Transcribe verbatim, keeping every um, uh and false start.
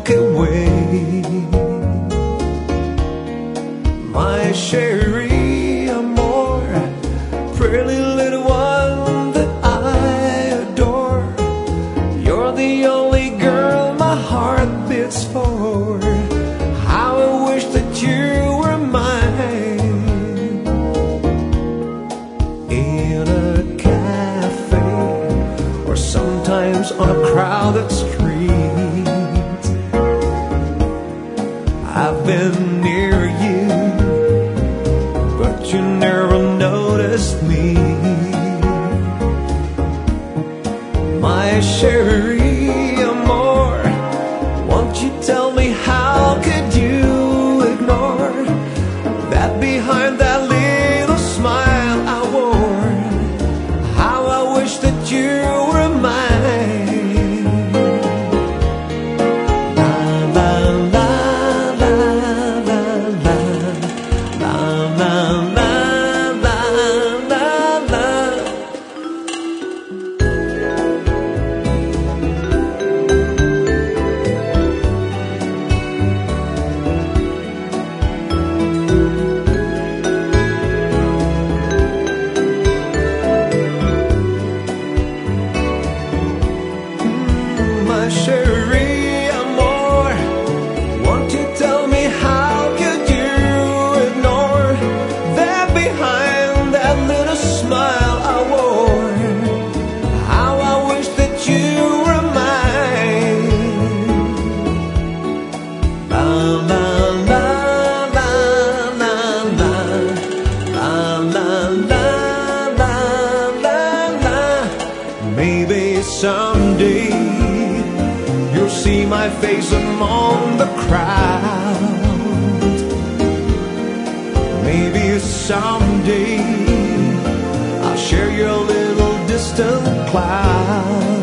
walk away. My Cherie Amour, pretty little one that I adore. You're the only girl my heart beats for. How I wish that you were mine. In a cafe, or sometimes on a crowded street, I've been near you, but you never noticed me. My Cherie Amour, won't you tell me how could you ignore that behind that little smile I wore? How I wish that you were mine. La la la la la la la la la la la. My Cherie Amour, won't you tell me how could you ignore that behind that little smile I wore? How I wish that you were mine. La la la la la la la la la la la. Maybe someday you'll see my face among the crowd. Maybe someday I'll share your little distant cloud.